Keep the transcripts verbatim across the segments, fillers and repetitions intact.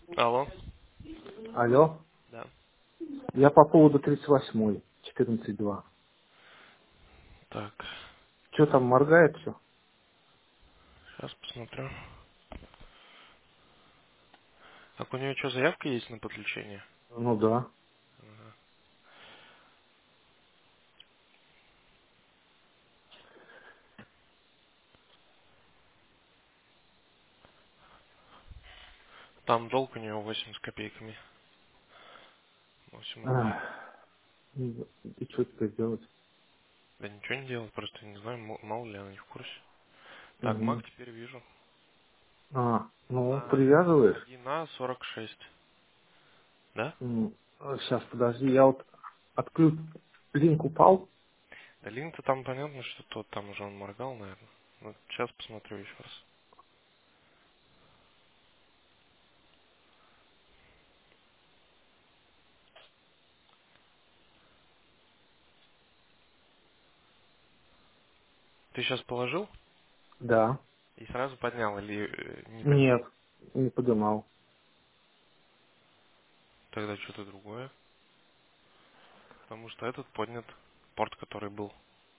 Алло. Алло. Да. Я по поводу тридцать восьмой, четырнадцать два. Так, Что там моргает все? сейчас посмотрю. Так, у нее что, заявка есть на подключение? Ну да. Ага. Там долг у нее восемь с копейками. восемь рублей. Ах, ну, и что теперь делать? Да ничего не делать, просто не знаю, мо- мало ли она не в курсе. Так, Мак Мгм. теперь вижу. А, ну, На привязываешь? один а сорок шесть. Да? Сейчас, подожди, я вот открыл, линк упал. Да линк-то там понятно, что тот там уже он моргал, наверное. Вот сейчас посмотрю еще раз. Ты сейчас положил Да. и сразу поднял или э, не поднимал? Нет, не подымал. Тогда что-то другое. Потому что этот поднят порт, который был.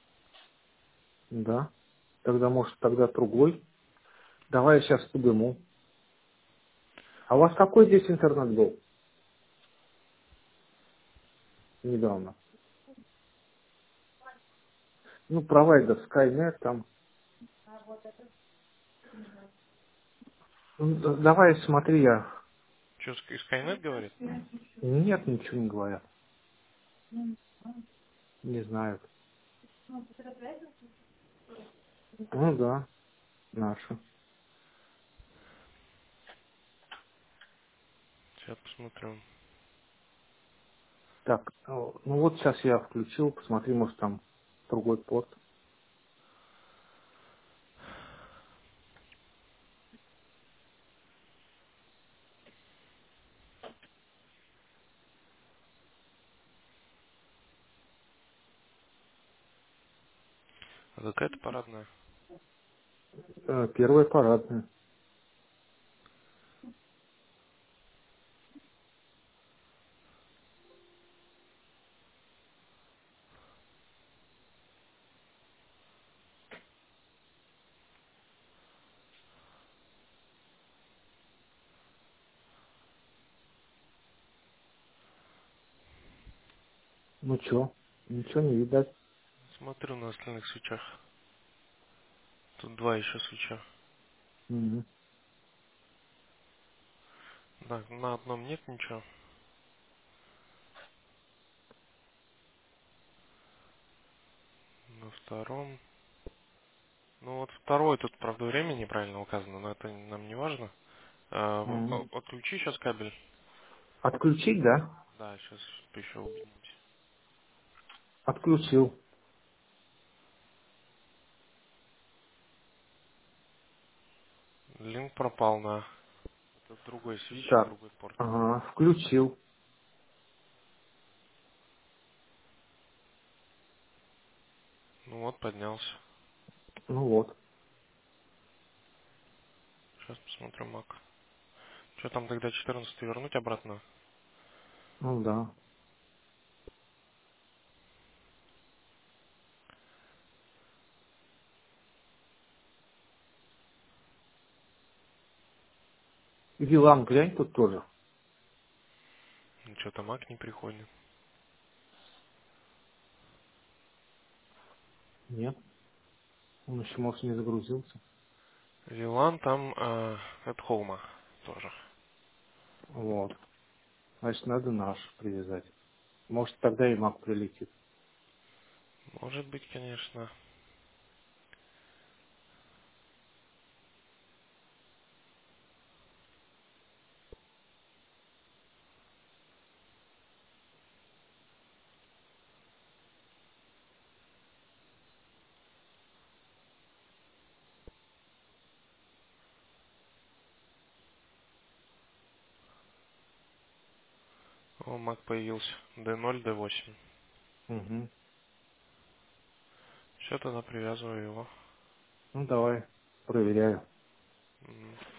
Да. Тогда, может, тогда другой. Давай я сейчас подыму. А у вас какой здесь интернет был недавно? Ну, провайдер Skynet там. Ну, да- давай, смотри, я... Что, Skynet говорит? Нет, ничего не говорят. Не знают. Ну да, наши. Сейчас посмотрю. Так, ну ну вот сейчас я включил, посмотри, может там другой порт. А какая-то парадная. Э, Первый парадный. Ну чё, ничего не видать. Смотрю на остальных свечах. Тут два еще свеча. Мгм. Так, на одном нет ничего. На втором. Ну вот второй тут, правда, время неправильно указано, но это нам не важно. А, Мгм. о- отключи сейчас кабель. Отключить, да? Да, сейчас еще убедимся. Отключил. Линк пропал на этот другой свич и Так, другой порт. ага, включил. Ну вот, поднялся. Ну вот, Сейчас посмотрю Мак. Что там тогда четырнадцать вернуть обратно? ну да. Вилан, глянь тут тоже. Что-то Мак не приходит. Нет, он еще, может, не загрузился. Вилан там э, от Холма тоже. Вот. Значит, надо наш привязать. Может, тогда и маг прилетит. Может быть, конечно. О, Мак появился. д ноль, д восемь. Угу. Все, тогда привязываю его. Ну, давай, проверяю. М.